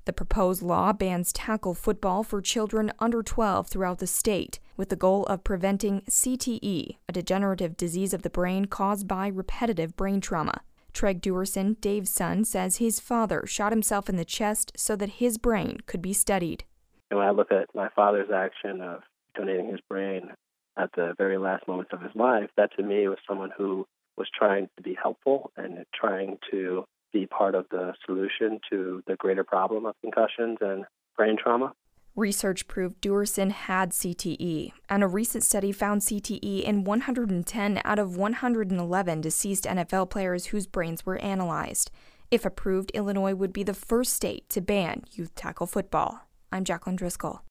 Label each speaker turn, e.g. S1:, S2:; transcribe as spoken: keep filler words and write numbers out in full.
S1: The proposed law bans tackle football for children under twelve throughout the state, with the goal of preventing C T E, a degenerative disease of the brain caused by repetitive brain trauma. Treg Duerson, Dave's son, says his father shot himself in the chest so that his brain could be studied.
S2: And when I look at my father's action of donating his brain at the very last moments of his life, that to me was someone who was trying to be helpful and trying to be part of the solution to the greater problem of concussions and brain trauma.
S1: Research proved Duerson had C T E, and a recent study found C T E in one hundred ten out of one hundred eleven deceased N F L players whose brains were analyzed. If approved, Illinois would be the first state to ban youth tackle football. I'm Jacqueline Driscoll.